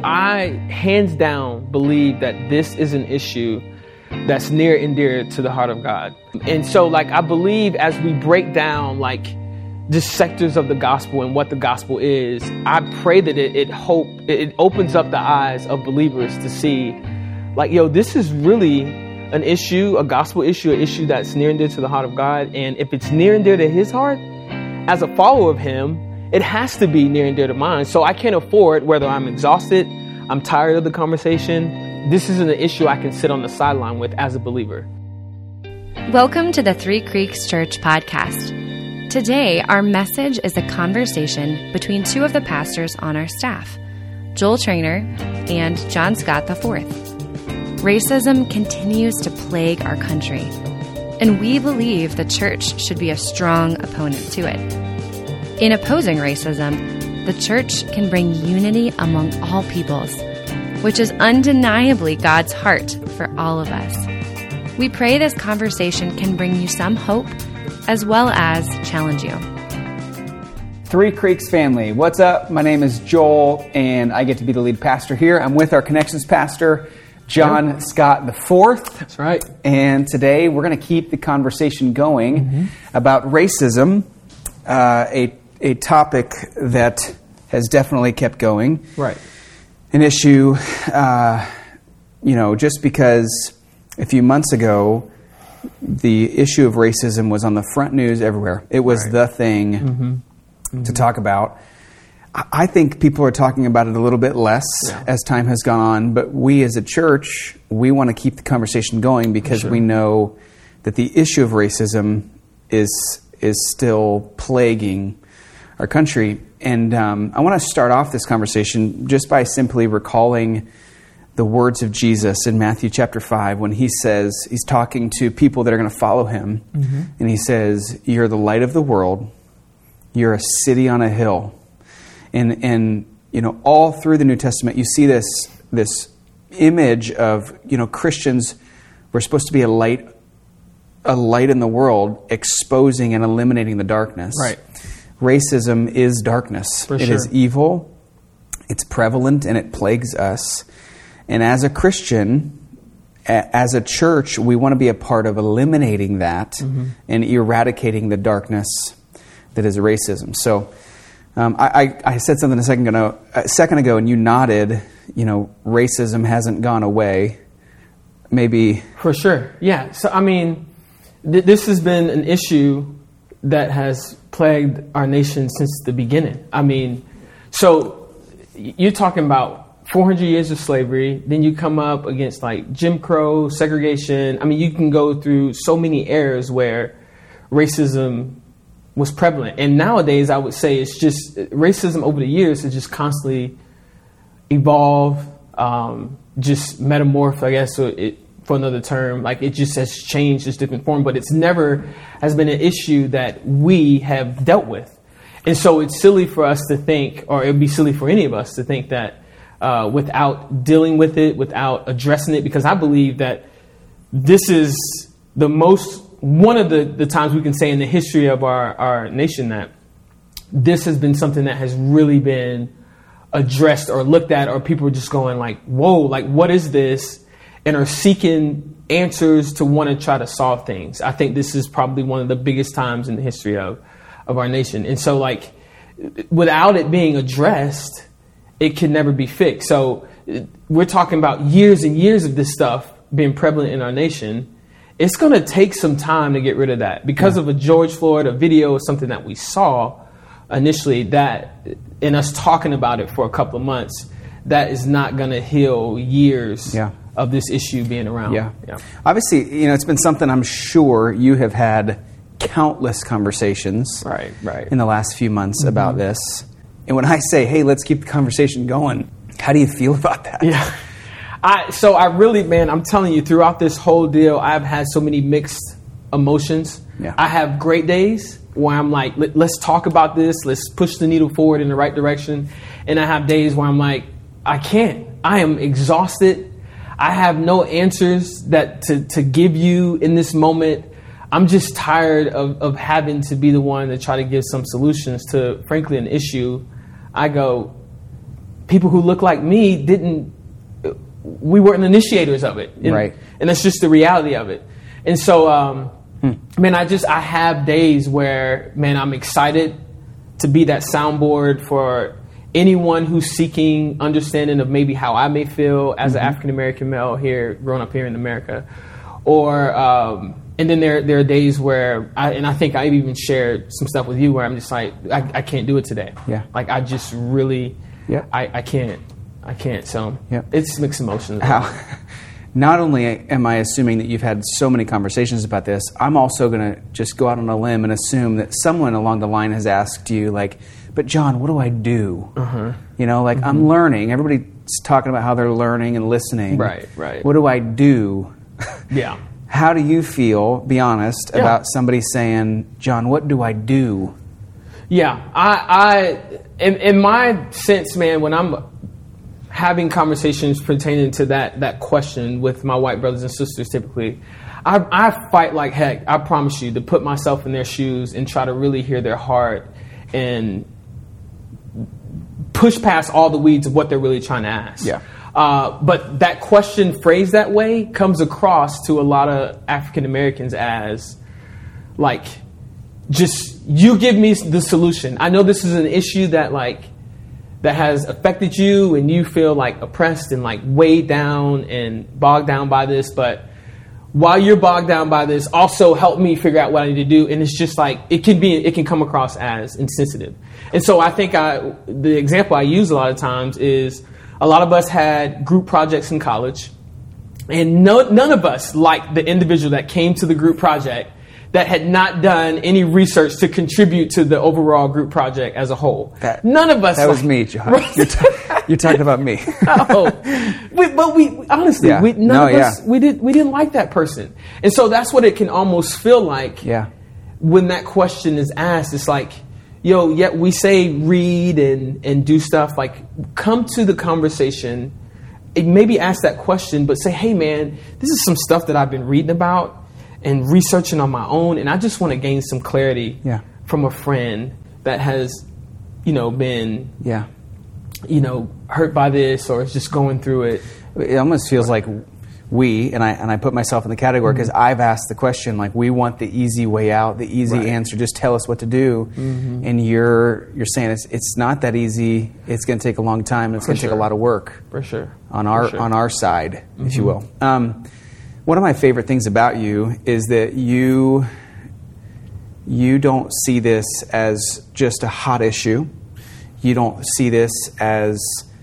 I, hands down, believe that this is an issue that's near and dear to the heart of God. And so, I believe as we break down, just sectors of the gospel and what the gospel is, I pray that it opens up the eyes of believers to see, this is really an issue, a gospel issue, an issue that's near and dear to the heart of God. And if it's near and dear to his heart, as a follower of him, it has to be near and dear to mine. So I can't afford, whether I'm exhausted, I'm tired of the conversation, this isn't an issue I can sit on the sideline with as a believer. Welcome to the Three Creeks Church podcast. Today, our message is a conversation between two of the pastors on our staff, Joel Trainer and John Scott IV. Racism continues to plague our country, and we believe the church should be a strong opponent to it. In opposing racism, the church can bring unity among all peoples, which is undeniably God's heart for all of us. We pray this conversation can bring you some hope as well as challenge you. Three Creeks family, what's up? My name is Joel, and I get to be the lead pastor here. I'm with our Connections pastor, John Scott IV. That's right. And today we're going to keep the conversation going about racism, a topic that has definitely kept going. Right. An issue, just because a few months ago, the issue of racism was on the front news everywhere. It was the thing to talk about. I think people are talking about it a little bit less as time has gone on, but we as a church, we want to keep the conversation going because we know that the issue of racism is still plaguing our country. And I want to start off this conversation just by simply recalling the words of Jesus in Matthew chapter 5 when he says, he's talking to people that are going to follow him, and he says, "You're the light of the world. You're a city on a hill." And all through the New Testament, you see this image of, Christians were supposed to be a light in the world, exposing and eliminating the darkness. Right. Racism is darkness. It is evil. It's prevalent and it plagues us. And as a Christian, as a church, we want to be a part of eliminating that and eradicating the darkness that is racism. So I said something a second ago, and you nodded. Racism hasn't gone away. Maybe for sure, yeah. So this has been an issue that has plagued our nation since the beginning. So you're talking about 400 years of slavery. Then you come up against Jim Crow, segregation. You can go through so many eras where racism was prevalent. And nowadays, I would say it's just racism over the years has just constantly evolved, just metamorphed, I guess, for another term. It just has changed its different form, but it's never has been an issue that we have dealt with. And so it's silly for us to think, or it would be silly for any of us to think that without dealing with it, without addressing it, because I believe that this is one of the times we can say in the history of our nation that this has been something that has really been addressed or looked at, or people are just going whoa, what is this? And are seeking answers to want to try to solve things. I think this is probably one of the biggest times in the history of our nation. And so without it being addressed, it can never be fixed. So we're talking about years and years of this stuff being prevalent in our nation. It's going to take some time to get rid of that because of a George Floyd, a video, or something that we saw initially, that in us talking about it for a couple of months, that is not going to heal years of this issue being around. Yeah. Obviously, it's been something I'm sure you have had countless conversations in the last few months about this. And when I say, hey, let's keep the conversation going, how do you feel about that? Yeah. I'm telling you, throughout this whole deal, I've had so many mixed emotions. Yeah. I have great days where I'm let's talk about this. Let's push the needle forward in the right direction. And I have days where I'm I can't. I am exhausted. I have no answers to give you in this moment. I'm just tired of having to be the one to try to give some solutions to, frankly, an issue. I go, people who look like me we weren't initiators of it. Right. And that's just the reality of it. And so, man, I have days where, man, I'm excited to be that soundboard for anyone who's seeking understanding of maybe how I may feel as an African-American male here, growing up here in America. Or, and then there are days where, I think I've even shared some stuff with you where I'm just like, I can't do it today. Yeah. Like, I just really, I can't. So it's mixed emotions. Not only am I assuming that you've had so many conversations about this, I'm also going to just go out on a limb and assume that someone along the line has asked you, like, but John, what do I do? You know, like, I'm learning. Everybody's talking about how they're learning and listening. Right. What do I do? Yeah. How do you feel, be honest, about somebody saying, John, what do I do? Yeah. I in my sense, man, when I'm having conversations pertaining to that question with my white brothers and sisters, typically, I fight like heck, I promise you, to put myself in their shoes and try to really hear their heart and push past all the weeds of what they're really trying to ask. Yeah. But that question phrased that way comes across to a lot of African Americans as like, just, you give me the solution. I know this is an issue that has affected you and you feel like oppressed and like weighed down and bogged down by this, but while you're bogged down by this, also help me figure out what I need to do. And it's just like, it can come across as insensitive. And so I think the example I use a lot of times is, a lot of us had group projects in college, and none of us liked the individual that came to the group project that had not done any research to contribute to the overall group project as a whole. None of us. That was me, John. You're talking about me. But we honestly, none of us, we didn't like that person, and so that's what it can almost feel like. Yeah. When that question is asked, it's like, yet we say read and do stuff, like, come to the conversation, and maybe ask that question, but say, hey man, this is some stuff that I've been reading about and researching on my own, and I just want to gain some clarity from a friend that has, been, hurt by this or is just going through it. It almost feels like I put myself in the category because I've asked the question, like, we want the easy way out, the easy answer, just tell us what to do. And you're saying it's not that easy. It's going to take a long time. And it's going to take a lot of work. For sure. On our side, if you will. One of my favorite things about you is that you don't see this as just a hot issue. You don't see this as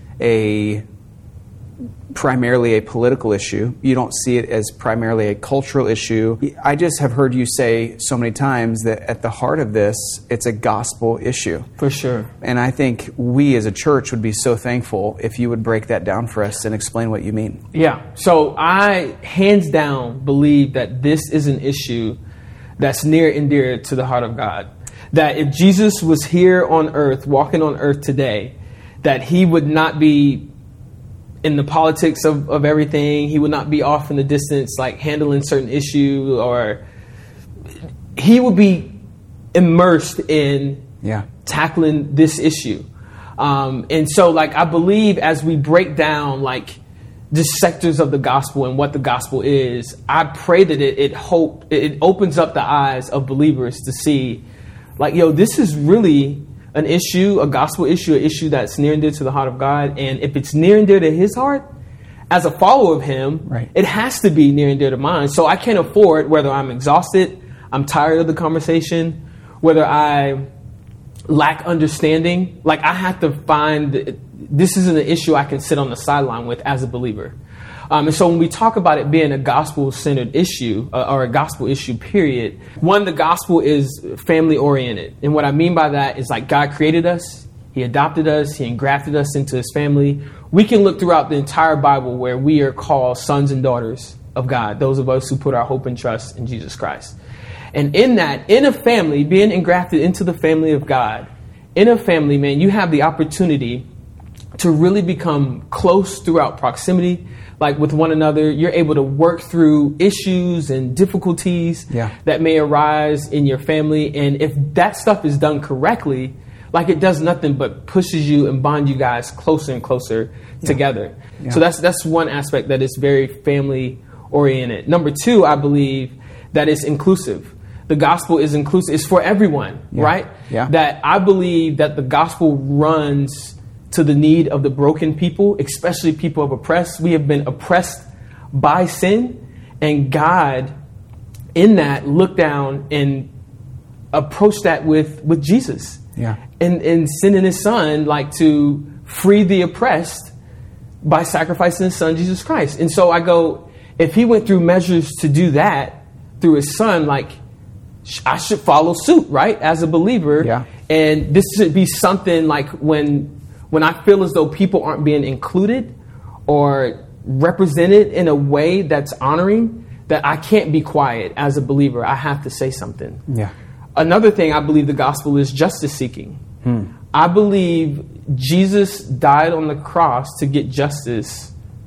primarily a political issue. You don't see it as primarily a cultural issue. I just have heard you say so many times that at the heart of this, it's a gospel issue. For sure. And I think we as a church would be so thankful if you would break that down for us and explain what you mean. Yeah. So I, hands down, believe that this is an issue that's near and dear to the heart of God. That if Jesus was here on earth, walking on earth today, that he would not be in the politics of everything. He would not be off in the distance, like handling certain issue, or he would be immersed in tackling this issue. And so, like, I believe as we break down, like, the sectors of the gospel and what the gospel is, I pray that it opens up the eyes of believers to see, like, this is really an issue, a gospel issue, an issue that's near and dear to the heart of God. And if it's near and dear to his heart, as a follower of him, it has to be near and dear to mine. So I can't afford, whether I'm exhausted, I'm tired of the conversation, whether I lack understanding, like, I have to find this isn't an issue I can sit on the sideline with as a believer. And so when we talk about it being a gospel-centered issue, or a gospel issue, period, one, the gospel is family-oriented. And what I mean by that is, like, God created us, he adopted us, he engrafted us into his family. We can look throughout the entire Bible where we are called sons and daughters of God, those of us who put our hope and trust in Jesus Christ. And in that, in a family, being engrafted into the family of God, in a family, man, you have the opportunity to really become close throughout proximity, like with one another. You're able to work through issues and difficulties that may arise in your family. And if that stuff is done correctly, like it does nothing but pushes you and bond you guys closer and closer together. Yeah. So that's one aspect that is very family oriented. Number two, I believe that it's inclusive. The gospel is inclusive. It's for everyone, right? Yeah. That I believe that the gospel runs to the need of the broken people, especially people of oppressed. We have been oppressed by sin, and God in that looked down and approached that with Jesus. Yeah. And sending his son like to free the oppressed by sacrificing his son, Jesus Christ. And so I go, if he went through measures to do that through his son, like I should follow suit, right? As a believer. Yeah. And this should be something like when I feel as though people aren't being included or represented in a way that's honoring, that I can't be quiet as a believer. I have to say something. Yeah. Another thing, I believe the gospel is justice seeking. I believe Jesus died on the cross to get justice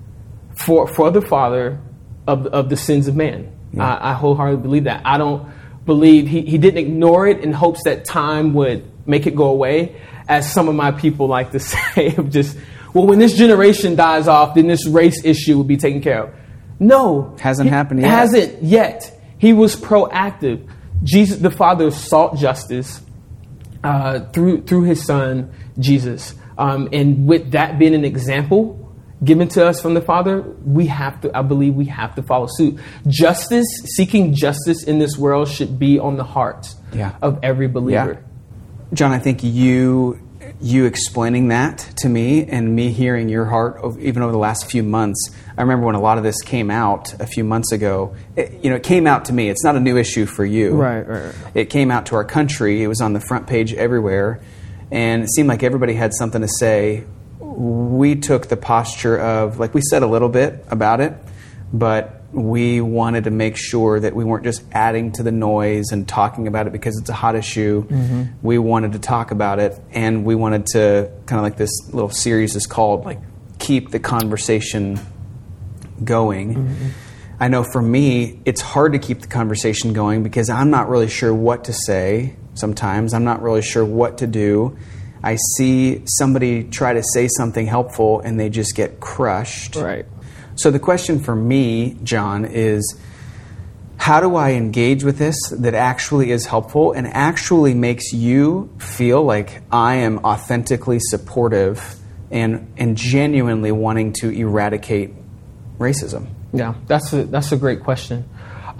for the Father of the sins of man. Yeah. I wholeheartedly believe that. I don't believe he didn't ignore it in hopes that time would make it go away, as some of my people like to say, of just, well, when this generation dies off, then this race issue will be taken care of. No. Hasn't happened yet. Hasn't yet. He was proactive. Jesus, the Father, sought justice through his son, Jesus. And with that being an example given to us from the Father, I believe we have to follow suit. Justice, seeking justice in this world should be on the heart of every believer. Yeah. John, I think you explaining that to me and me hearing your heart even over the last few months. I remember when a lot of this came out a few months ago, it came out to me. It's not a new issue for you. Right. It came out to our country. It was on the front page everywhere. And it seemed like everybody had something to say. We took the posture of, like, we said a little bit about it, but we wanted to make sure that we weren't just adding to the noise and talking about it because it's a hot issue. Mm-hmm. We wanted to talk about it, and we wanted to, kind of like this little series is called, like, keep the conversation going. Mm-hmm. I know for me, it's hard to keep the conversation going because I'm not really sure what to say sometimes. I'm not really sure what to do. I see somebody try to say something helpful and they just get crushed. Right. So the question for me, John, is how do I engage with this that actually is helpful and actually makes you feel like I am authentically supportive and genuinely wanting to eradicate racism? Yeah, that's a great question.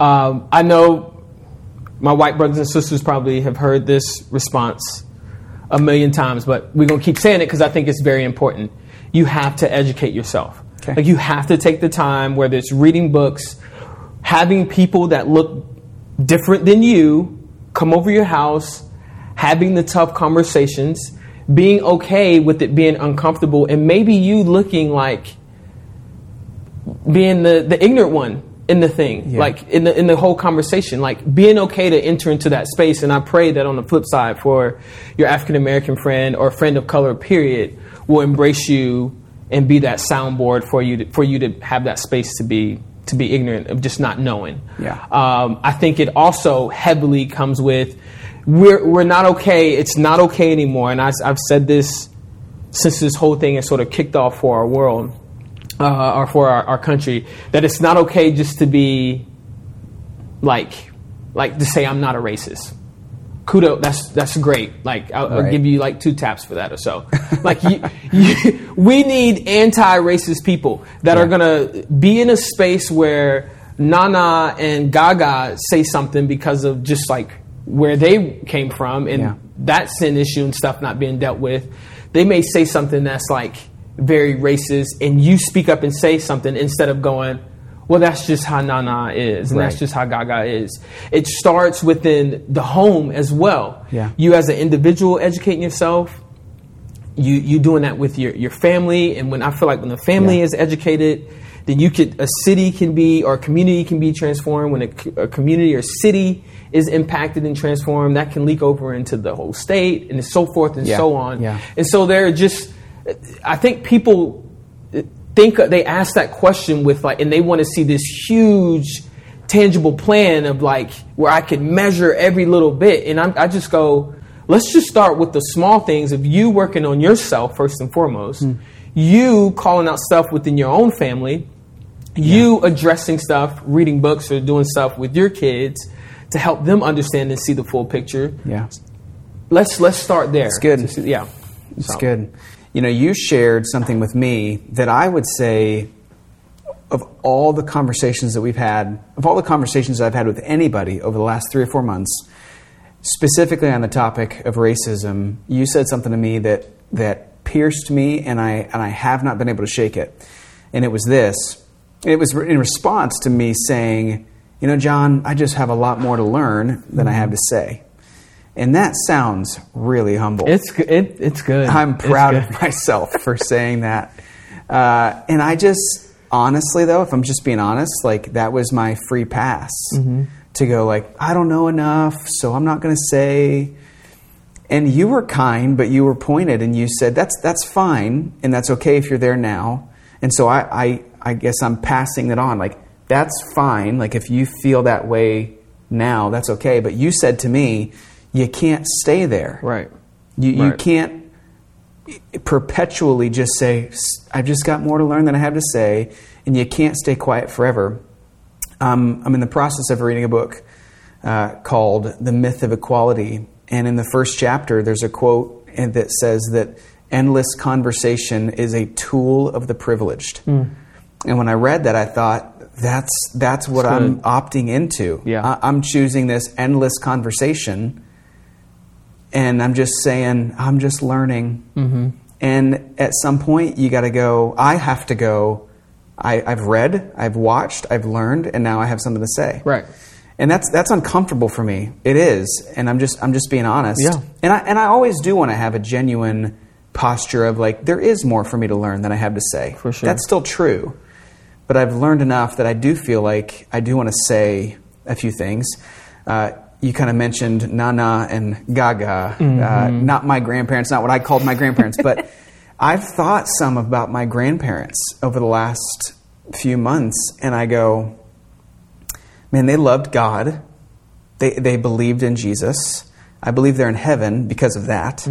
I know my white brothers and sisters probably have heard this response a million times, but we're going to keep saying it because I think it's very important. You have to educate yourself. Okay. Like, you have to take the time, whether it's reading books, having people that look different than you come over your house, having the tough conversations, being okay with it being uncomfortable, and maybe you looking like being the ignorant one in the thing, like in the whole conversation, like being okay to enter into that space. And I pray that on the flip side, for your African American friend or friend of color, period, will embrace you and be that soundboard for you to have that space to be ignorant of just not knowing. Yeah. I think it also heavily comes with we're not okay. It's not okay anymore. And I've said this since this whole thing has sort of kicked off for our world. Or for our country, that it's not okay just to be like to say I'm not a racist. Kudos, that's great. Like I'll give you like 2 taps for that or so. Like we need anti-racist people that are gonna be in a space where Nana and Gaga say something because of just like where they came from and that sin issue and stuff not being dealt with. They may say something that's like very racist, and you speak up and say something instead of going, well, that's just how Nana is, and that's just how Gaga is. It starts within the home as well. Yeah. You as an individual educating yourself, you doing that with your family, and when I feel like when the family is educated, then a city can be, or a community can be transformed. When a community or city is impacted and transformed, that can leak over into the whole state, and so forth and so on. Yeah. And so I think people they ask that question with like, and they want to see this huge, tangible plan of like where I can measure every little bit. And I just go, let's just start with the small things of you working on yourself first and foremost, you calling out stuff within your own family, you addressing stuff, reading books or doing stuff with your kids to help them understand and see the full picture. Yeah. Let's start there. It's good. It's good. You know, you shared something with me that I would say, of all the conversations that I've had with anybody over the last 3 or 4 months, specifically on the topic of racism, you said something to me that pierced me, and I have not been able to shake it. And it was this. It was in response to me saying, you know, John, I just have a lot more to learn than I have to say. And that sounds really humble. It's good. I'm proud of myself for saying that. And I just, honestly though, if I'm just being honest, like that was my free pass to go like, I don't know enough, so I'm not going to say. And you were kind, but you were pointed, and you said, that's fine, and that's okay if you're there now. And so I guess I'm passing it on. Like, that's fine. Like, if you feel that way now, that's okay. But you said to me, you can't stay there. Right. You can't perpetually just say, I've just got more to learn than I have to say, and you can't stay quiet forever. I'm in the process of reading a book called The Myth of Equality. And in the first chapter, there's a quote that says that endless conversation is a tool of the privileged. And when I read that, I thought, that's what I'm opting into. Yeah. I'm choosing this endless conversation, and I'm just saying, I'm just learning. And at some point, you got to go, I have to go, I've read, I've watched, I've learned, and now I have something to say. Right. And that's uncomfortable for me. It is, and I'm just being honest. Yeah. And I always do want to have a genuine posture of like, there is more for me to learn than I have to say. For sure. That's still true. But I've learned enough that I do feel like I do want to say a few things. You kind of mentioned Nana and Gaga. Not my grandparents, not what I called my grandparents, but I've thought some about my grandparents over the last few months, and I go, man, they loved God. They believed in Jesus. I believe they're in heaven because of that.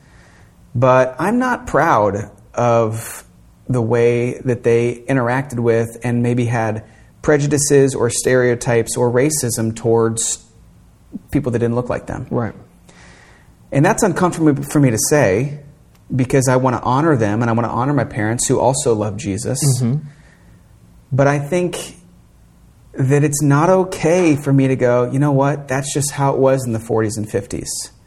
But I'm not proud of the way that they interacted with and maybe had prejudices or stereotypes or racism towards people that didn't look like them. Right. And that's uncomfortable for me to say, because I want to honor them and I want to honor my parents who also love Jesus. But I think that it's not okay for me to go, you know what, that's just how it was in the 40s and 50s.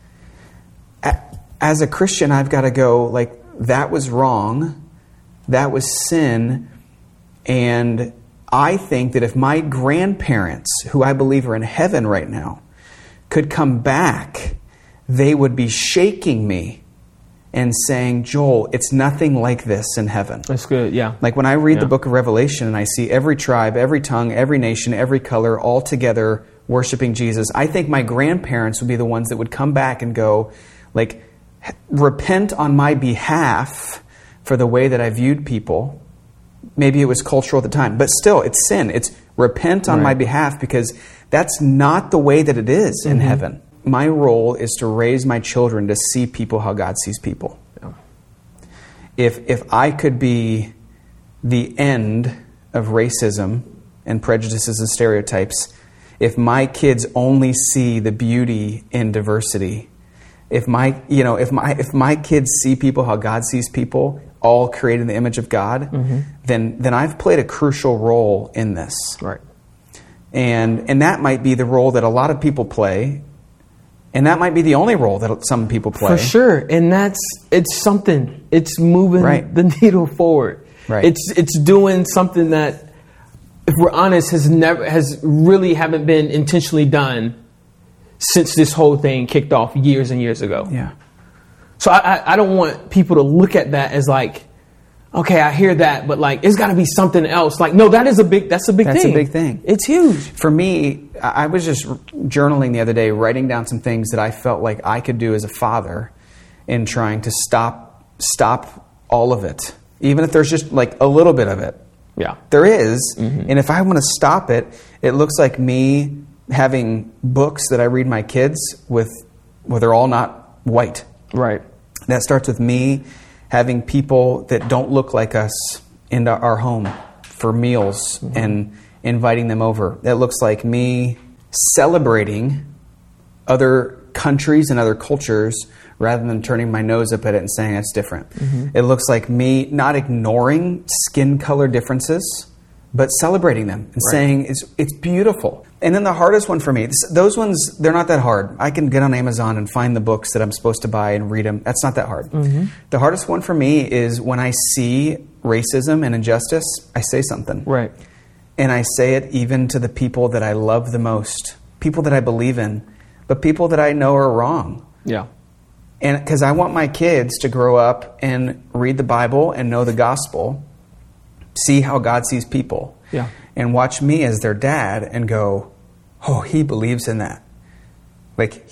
As a Christian, I've got to go, like, that was wrong. That was sin. And I think that if my grandparents, who I believe are in heaven right now, could come back, they would be shaking me and saying, Joel, it's nothing like this in heaven. That's good, yeah. Like when I read the book of Revelation and I see every tribe, every tongue, every nation, every color, all together worshiping Jesus, I think my grandparents would be the ones that would come back and go, like, repent on my behalf for the way that I viewed people. Maybe it was cultural at the time, but still, it's sin. It's repent on my behalf, because that's not the way that it is in heaven. My role is to raise my children to see people how God sees people. Yeah. If I could be the end of racism and prejudices and stereotypes, if my kids only see the beauty in diversity, if my kids see people how God sees people, all created in the image of God, then I've played a crucial role in this. Right. And that might be the role that a lot of people play, and that might be the only role that some people play. For sure. And it's something. It's moving the needle forward. Right. It's doing something that, if we're honest, has really haven't been intentionally done since this whole thing kicked off years and years ago. Yeah. So I don't want people to look at that as like, okay, I hear that, but like, it's got to be something else. Like, no, that's a big thing. That's a big thing. It's huge. For me, I was just journaling the other day, writing down some things that I felt like I could do as a father in trying to stop all of it. Even if there's just like a little bit of it. Yeah. There is. And if I want to stop it, it looks like me having books that I read my kids with, where they're all not white. Right. That starts with me having people that don't look like us into our home for meals and inviting them over. That looks like me celebrating other countries and other cultures rather than turning my nose up at it and saying it's different. It looks like me not ignoring skin color differences, but celebrating them and saying it's beautiful. And then the hardest one for me, those ones, they're not that hard. I can get on Amazon and find the books that I'm supposed to buy and read them. That's not that hard. The hardest one for me is when I see racism and injustice, I say something. Right. And I say it even to the people that I love the most, people that I believe in, but people that I know are wrong. Yeah. And because I want my kids to grow up and read the Bible and know the gospel, see how God sees people, and watch me as their dad and go, oh, he believes in that. Like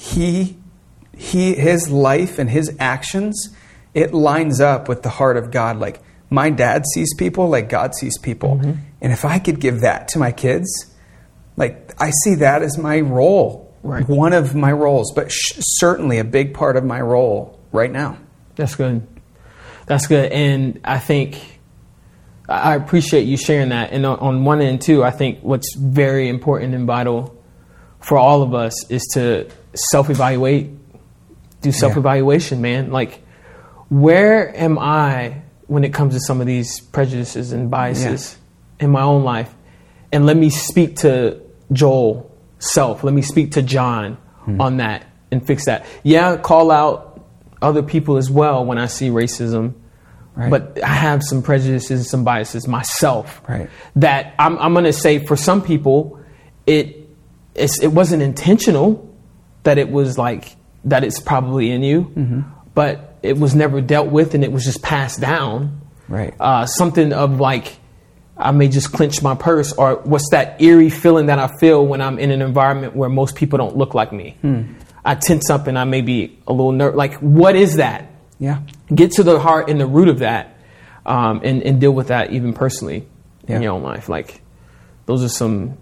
his life and his actions, it lines up with the heart of God. Like my dad sees people like God sees people. And if I could give that to my kids, like I see that as my role. Right. One of my roles, but certainly a big part of my role right now. That's good. That's good. And I think I appreciate you sharing that. And on one end, too, I think what's very important and vital for all of us is to self-evaluate, do self-evaluation, man. Like, where am I when it comes to some of these prejudices and biases in my own life? And let me speak to Joel self. Let me speak to John on that and fix that. Yeah, call out other people as well when I see racism. Right. But I have some prejudices and some biases myself. Right. That I'm going to say for some people, it wasn't intentional. That it was like that it's probably in you, but it was never dealt with, and it was just passed down. Right. Something of like, I may just clench my purse, or what's that eerie feeling that I feel when I'm in an environment where most people don't look like me. I tense up and I may be a little nervous. Like, what is that? Yeah. Get to the heart and the root of that, and deal with that even personally in your own life. Like, those are some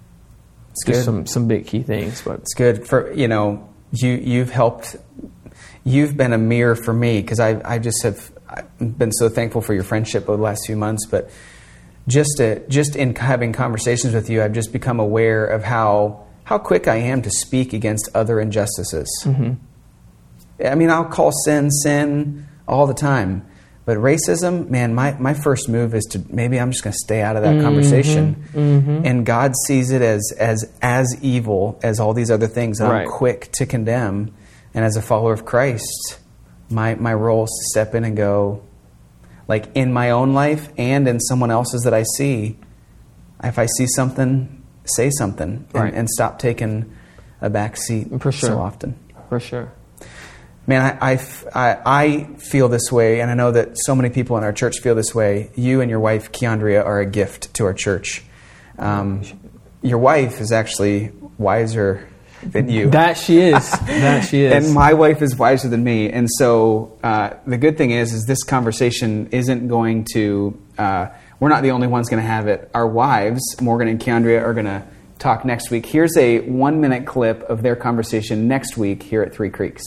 big key things. But it's good for you've helped. You've been a mirror for me because I've been so thankful for your friendship over the last few months, but. Just in having conversations with you, I've just become aware of how quick I am to speak against other injustices. I mean, I'll call sin all the time. But racism, man, my first move is to maybe I'm just going to stay out of that conversation. And God sees it as evil as all these other things that I'm quick to condemn. And as a follower of Christ, my role is to step in and go, like in my own life and in someone else's that I see, if I see something, say something and stop taking a back seat so often. For sure. Man, I feel this way, and I know that so many people in our church feel this way. You and your wife, Keandria, are a gift to our church. Your wife is actually wiser than you. That she is. And my wife is wiser than me. And so the good thing is this conversation isn't going to, we're not the only ones going to have it. Our wives, Morgan and Keandria, are going to talk next week. Here's a 1-minute clip of their conversation next week here at Three Creeks.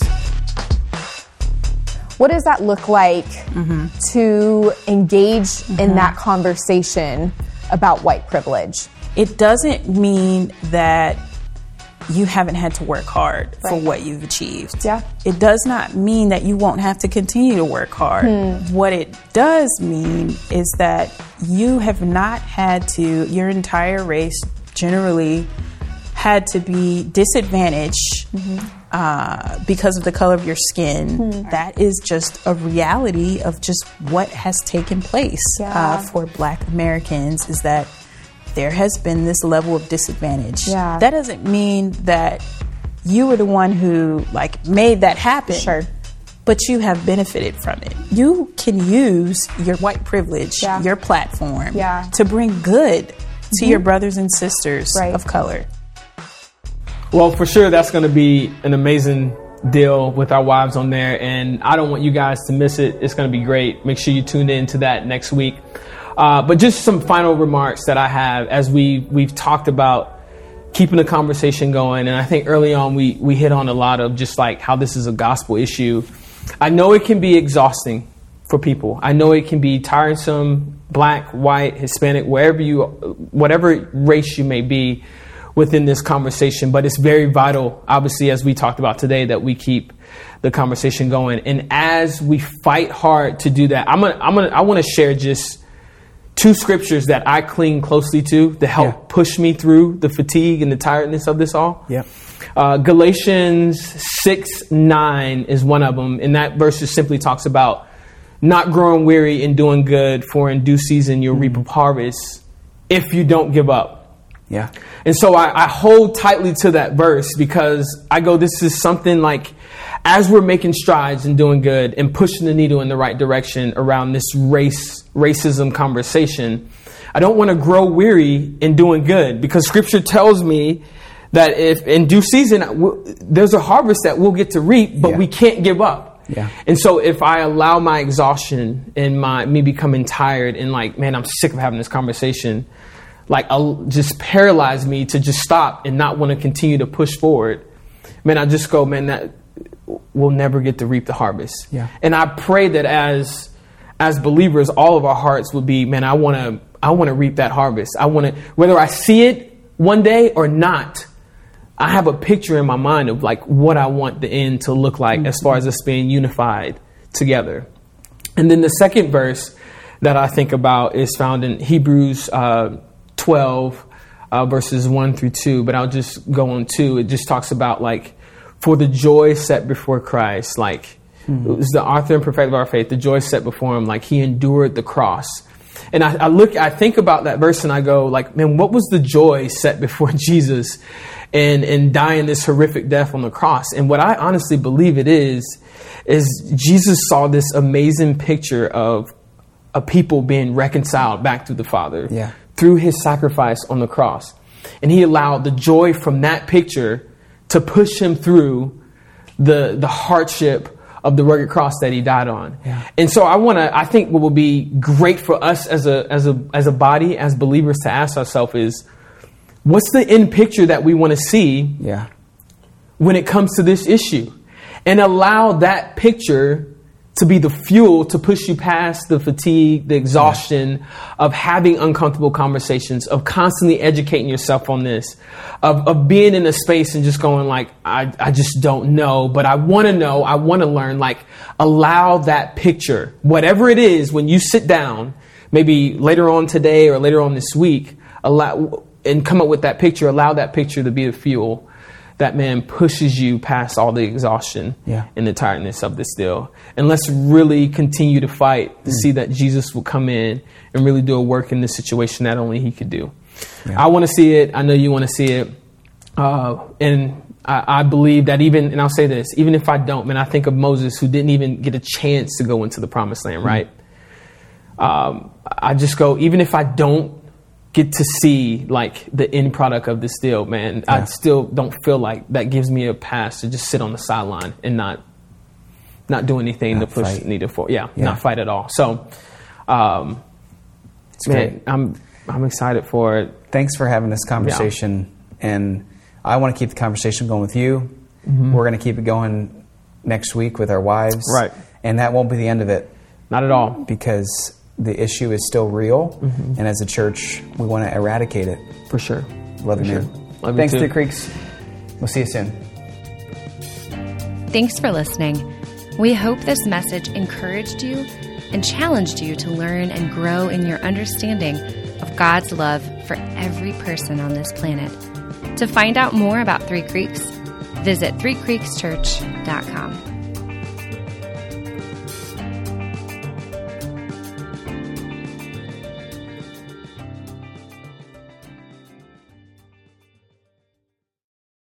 What does that look like to engage in that conversation about white privilege? It doesn't mean that you haven't had to work hard for what you've achieved. Yeah. It does not mean that you won't have to continue to work hard. What it does mean is that you have not had to, your entire race generally had to be disadvantaged because of the color of your skin. That is just a reality of just what has taken place for Black Americans, is that there has been this level of disadvantage. Yeah. That doesn't mean that you were the one who made that happen. Sure. But you have benefited from it. You can use your white privilege, your platform, to bring good to your brothers and sisters of color. Well, for sure, that's going to be an amazing deal with our wives on there, and I don't want you guys to miss it. It's going to be great. Make sure you tune in to that next week. But just some final remarks that I have as we've talked about keeping the conversation going. And I think early on we hit on a lot of just like how this is a gospel issue. I know it can be exhausting for people. I know it can be tiresome, black, white, Hispanic, whatever race you may be within this conversation. But it's very vital, obviously, as we talked about today, that we keep the conversation going. And as we fight hard to do that, I want to share just 2 scriptures that I cling closely to help push me through the fatigue and the tiredness of this all. Yeah. Galatians 6:9 is one of them. And that verse just simply talks about not growing weary in doing good, for in due season you'll reap a harvest if you don't give up. Yeah. And so I hold tightly to that verse because I go, this is something like, as we're making strides and doing good and pushing the needle in the right direction around this racism conversation, I don't want to grow weary in doing good, because scripture tells me that if in due season, there's a harvest that we'll get to reap, but we can't give up. Yeah. And so if I allow my exhaustion and me becoming tired and like, man, I'm sick of having this conversation, like I'll just paralyze me to just stop and not want to continue to push forward, man, I just go, man, that we'll never get to reap the harvest. Yeah. And I pray that as believers, all of our hearts would be, man, I want to reap that harvest. I want to, whether I see it one day or not, I have a picture in my mind of like what I want the end to look like as far as us being unified together. And then the second verse that I think about is found in Hebrews 12, verses 1 through 2. But I'll just go on 2. It just talks about like, for the joy set before Christ, like it was the author and perfecter of our faith, the joy set before him, like he endured the cross. And I think about that verse and I go like, man, what was the joy set before Jesus and dying this horrific death on the cross? And what I honestly believe it is Jesus saw this amazing picture of a people being reconciled back to the Father through his sacrifice on the cross. And he allowed the joy from that picture to push him through the hardship of the rugged cross that he died on. Yeah. And so I think what will be great for us as a body, as believers, to ask ourselves is, what's the end picture that we want to see when it comes to this issue? And allow that picture to be the fuel to push you past the fatigue, the exhaustion of having uncomfortable conversations, of constantly educating yourself on this, of being in a space and just going like, I just don't know, but I want to know, I want to learn. Like, allow that picture, whatever it is, when you sit down, maybe later on today or later on this week, and come up with that picture, allow that picture to be the fuel that, man, pushes you past all the exhaustion and the tiredness of this deal. And let's really continue to fight to see that Jesus will come in and really do a work in this situation that only he could do. Yeah. I want to see it. I know you want to see it. And I believe that even, and I'll say this, even if I don't, man, I think of Moses, who didn't even get a chance to go into the promised land, right? I just go, even if I don't get to see like the end product of this deal, man, I still don't feel like that gives me a pass to just sit on the sideline and not do anything to push needed for. Not fight at all. So, man, I'm excited for it. Thanks for having this conversation. And I want to keep the conversation going with you. We're going to keep it going next week with our wives. Right. And that won't be the end of it. Not at all. Because the issue is still real, and as a church, we want to eradicate it. For sure. Love you, man. Thanks, Three Creeks. We'll see you soon. Thanks for listening. We hope this message encouraged you and challenged you to learn and grow in your understanding of God's love for every person on this planet. To find out more about Three Creeks, visit threecreekschurch.com.